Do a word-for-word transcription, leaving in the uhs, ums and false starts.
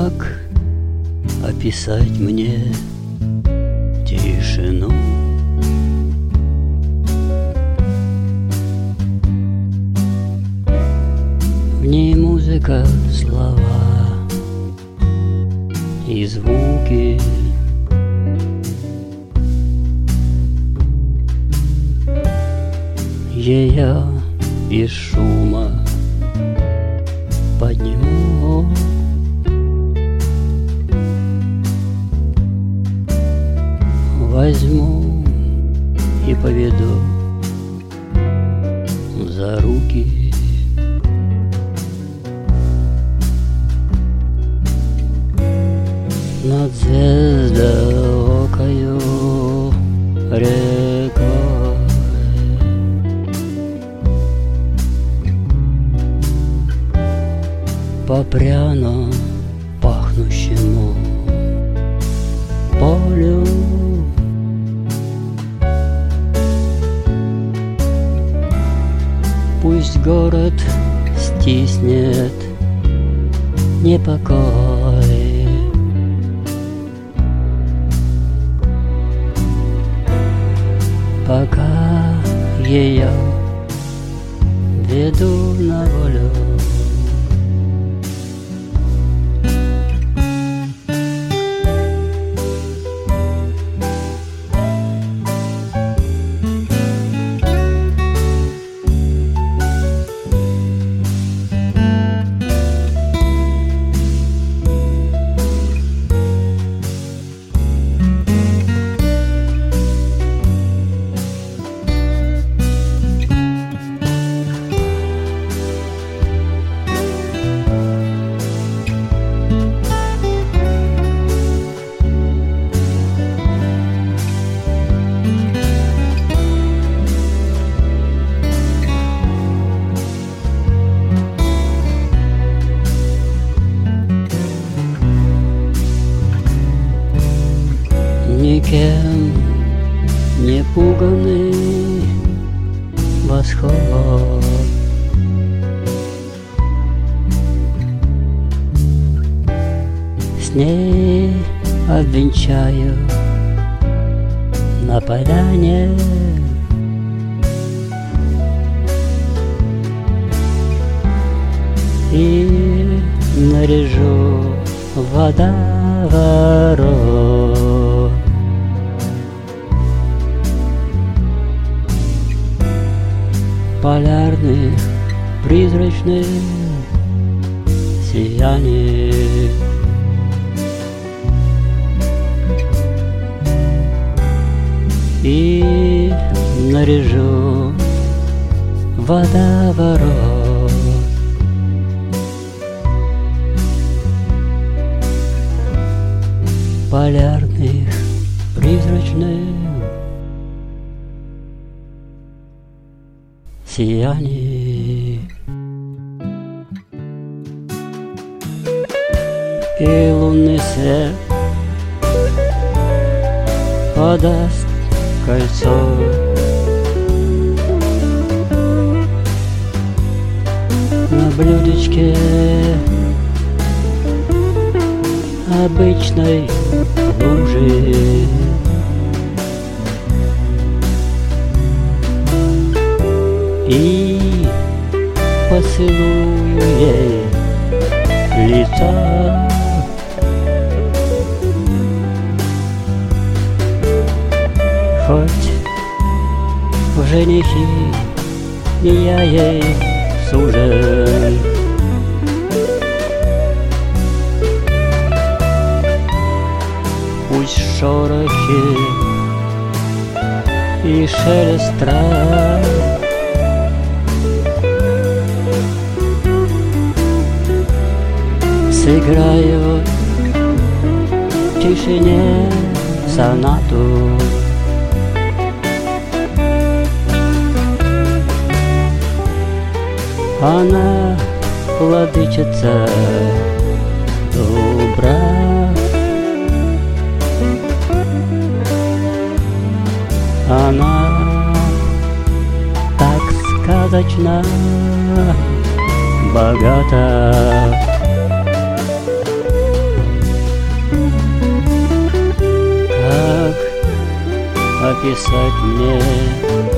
Как описать мне тишину? В ней музыка, слова и звуки. Ее без шума подниму. Возьму и поведу за руки. Над звездокою рекой по пряно пахнущему полю. Пусть город стиснет непокой, пока ее веду на волю. Никем не пуганный восход, с ней обвенчаю на поляне и наряжу водоворот. Полярных призрачных сияний. И наряжу водоворот. Полярных призрачных сияний. И лунный свет подаст кольцо на блюдечке обычной лужи. И поцелую ей лицо. Хоть в женихи не я ей сужен, пусть шорохи и шелест трав сыграют в тишине сонату. Она владычица дубрав, она так сказочно богата. писать мне.